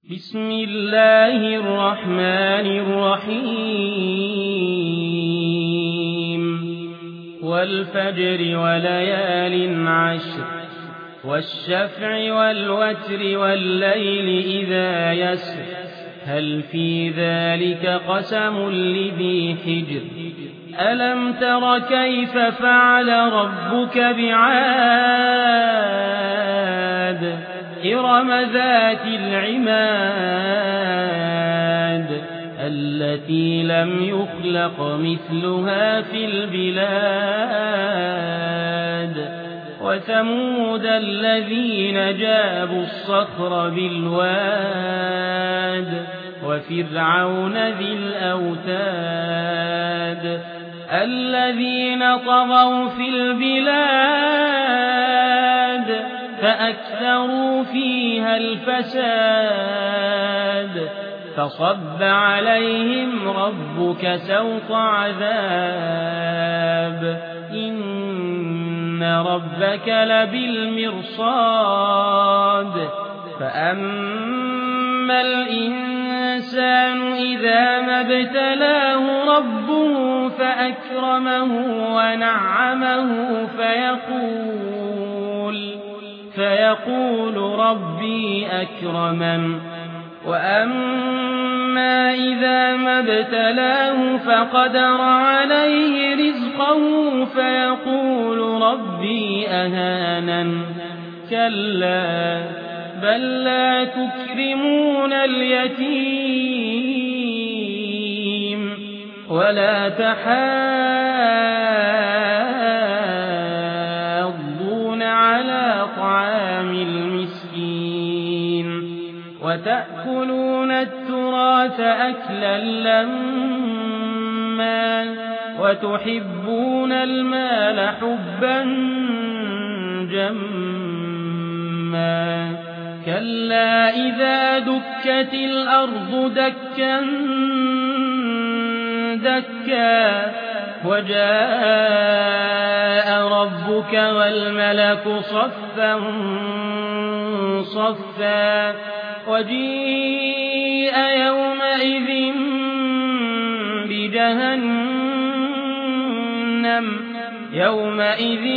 بسم الله الرحمن الرحيم والفجر وليال عشر والشفع والوتر والليل إذا يسر هل في ذلك قسم لذي حجر ألم تر كيف فعل ربك بعاد إرم ذات العماد التي لم يخلق مثلها في البلاد وثمود الذين جابوا الصخر بالواد وفرعون ذي الأوتاد الذين طغوا في البلاد فأكثروا فيها الفساد فصب عليهم ربك سوط عذاب إن ربك لبالمرصاد فأما الإنسان إذا ما ابتلاه ربه فأكرمه ونعمه فيقول ربي أكرمن وأما إذا ما ابتلاه فقدر عليه رزقه فيقول ربي أهانن كلا بل لا تكرمون اليتيم ولا تحاضون على طعام المسكين وتأكلون التراث أكلا لما وتحبون المال حبا جما كلا إذا دكت الأرض دكا دكا وجاء ربك والملك صفا صفا وجيء يومئذ بجهنم يومئذ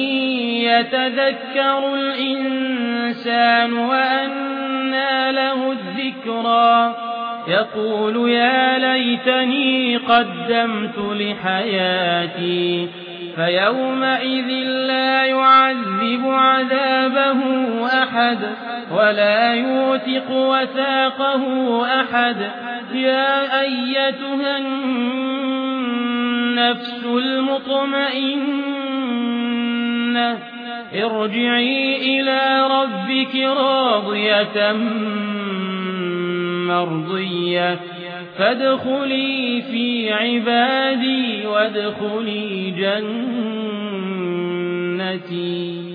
يتذكر الإنسان وأنى له الذكرى يقول يا ليتني قدمت لحياتي فيومئذ لا يعذب عذابه أحد ولا يوثق وثاقه أحد يا أيتها النفس المطمئنة ارجعي إلى ربك راضية مرضية فادخلي في عبادي وادخلي جنتي.